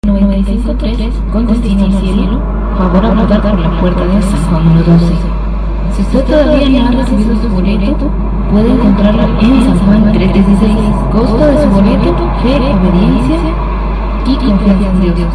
95.3 con destino al cielo, favor a abordar por la puerta de San Juan 112. Si usted todavía no ha recibido su boleto, puede encontrarlo en San Juan 316. Costo de su boleto, fe, obediencia y confianza en Dios.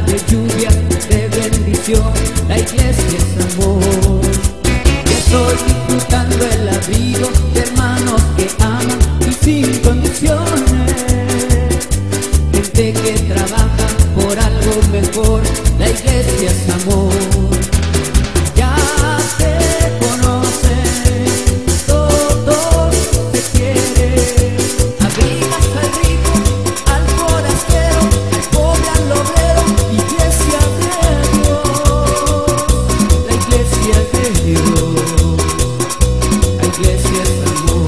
de lluvia, de bendición, la iglesia es amor. Y estoy disfrutando el abrigo de hermanos que aman y sin condiciones, gente que trabaja por algo mejor, la iglesia es amor. Ya se conocen, todos se quieren, abrigas al rico, al forastero, al pobre, al obrero, iglesia de Dios, la iglesia de Dios, la iglesia es amor.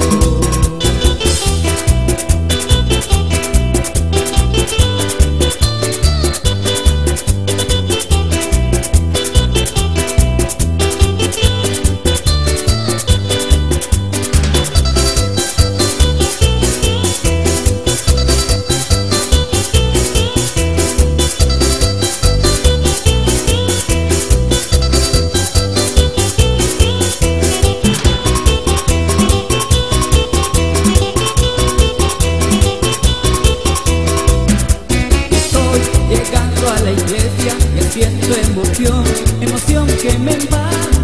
Llegando a la iglesia me siento emoción, emoción que me invade.